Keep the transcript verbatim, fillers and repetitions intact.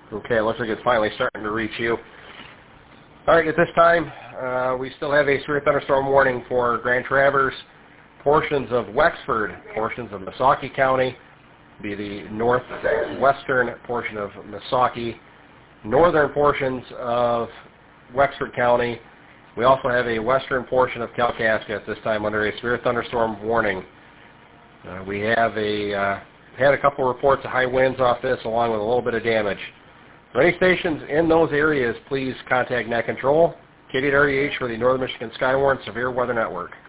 Okay, looks like it's finally starting to reach you. All right, at this time, uh, we still have a severe thunderstorm warning for Grand Traverse, portions of Wexford, portions of Missaukee County, be the northwestern portion of Missaukee, northern portions of Wexford County. We also have a western portion of Kalkaska at this time under a severe thunderstorm warning. Uh, we have a uh, had a couple reports of high winds off this, along with a little bit of damage. For any stations in those areas, please contact Net Control, K D W H for the Northern Michigan Skywarn Severe Weather Network.